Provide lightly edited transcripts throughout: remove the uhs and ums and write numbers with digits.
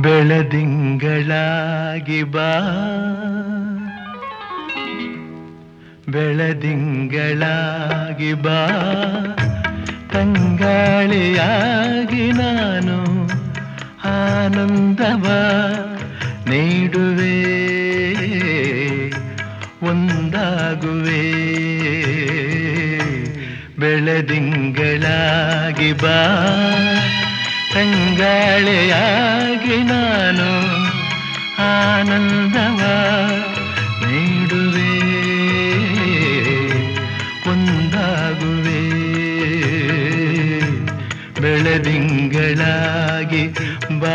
ಬೆಳದಿಂಗಳಾಗಿ ಬಾ, ಬೆಳದಿಂಗಳಾಗಿ ಬಾ, ತಂಗಾಳಿಯಾಗಿ ನಾನು ಆನಂದವ ನೀಡುವೆ, ಒಂದಾಗುವೆ. ಬೆಳದಿಂಗಳಾಗಿ ಬಾ, ತಂಗಾಳಿಯಾಗಿ ನಾನು ಆನಂದವ ನೀಡುವೆ, ಒಂದಾಗುವೆ. ಬೆಳದಿಂಗಳಾಗಿ ಬಾ.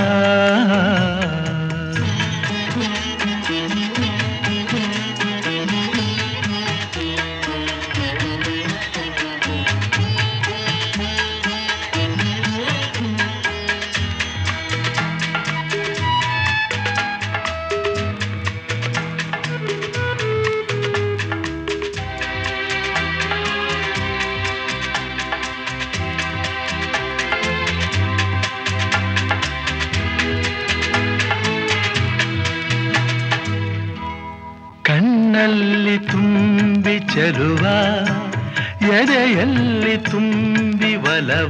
ಕಣ್ಣಲ್ಲಿ ತುಂಬಿ ಚೆಲುವ, ಎದೆಯಲ್ಲಿ ತುಂಬಿ ಒಲವ,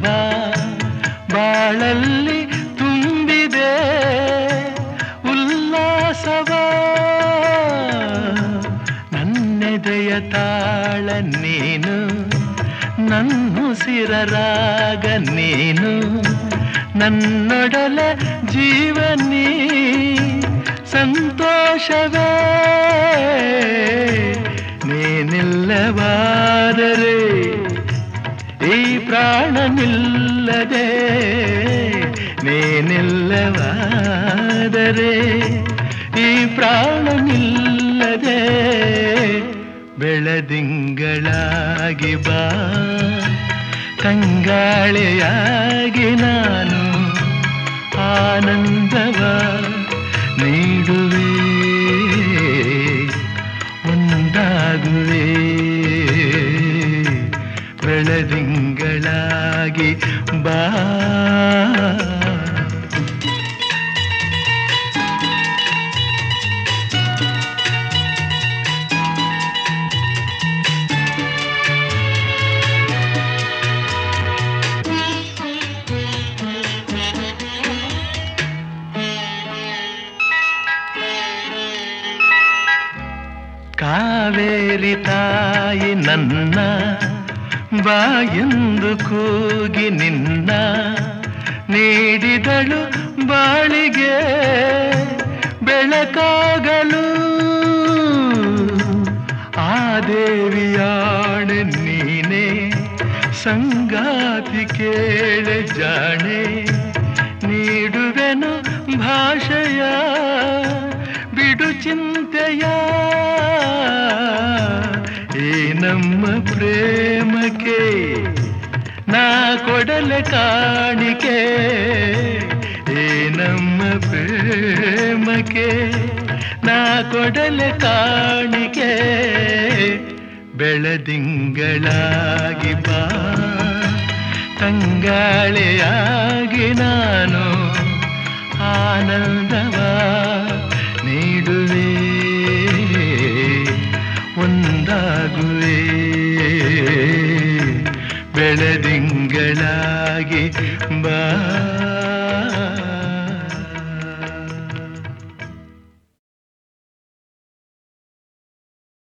ಬಾಳಲ್ಲಿ ತುಂಬಿದೆ ಉಲ್ಲಾಸವ. ನನ್ನೆದೆಯ ತಾಳ ನೀನು, ನನ್ನುಸಿರ ರಾಗ ನೀನು, ನನ್ನೊಡಲ ಜೀವನೀ ಸಂತೋಷವೇ. ನೀನಿಲ್ಲವಾದರೆ ಈ ಪ್ರಾಣ ನಿಲ್ಲದೆ, ನೀನಿಲ್ಲವಾದರೆ ಈ ಪ್ರಾಣ ನಿಲ್ಲದೆ. ಬೆಳದಿಂಗಳಾಗಿ ಬಾ, ತಂಗಾಳಿಯಾಗಿ ನಾನು ಆನಂದವ ನೀಡುವೆ, ಒಂದಾಗುವೆ. ಬೆಳದಿಂಗಳಾಗಿ ಬಾ. ಕಾವೇರಿ ತಾಯಿ ನನ್ನ ಬಾಯೆಂದು ಕೂಗಿ ನಿನ್ನ ನೀಡಿದಳು ಬಾಳಿಗೆ ಬೆಳಕಾಗಲು. ಆ ದೇವಿಯಾಣೆ ನೀನೆ ಸಂಗಾತಿ ಕೇಳೆ ಜಾಣೆ, ನೀಡುವೆನು ಭಾಷೆಯ ಬಿಡು ಚಿಂತೆಯ. ಈ ನಮ್ಮ ಪ್ರೇಮಕ್ಕೆ ನಾ ಕೊಡಲೆ ಕಾಣಿಕೆ, ಈ ನಮ್ಮ ಪ್ರೇಮಕ್ಕೆ ನಾ ಕೊಡಲೆ ಕಾಣಿಕೆ. ಬೆಳದಿಂಗಳಾಗಿ ಬಾ, ತಂಗಾಳಿಯಾಗಿ ನಾನು ಆನಂದವ ನೀಡುವೆ, ಒಂದಾಗುವೆ. ಬೆಳದಿಂಗಳಾಗಿ ಬಾ.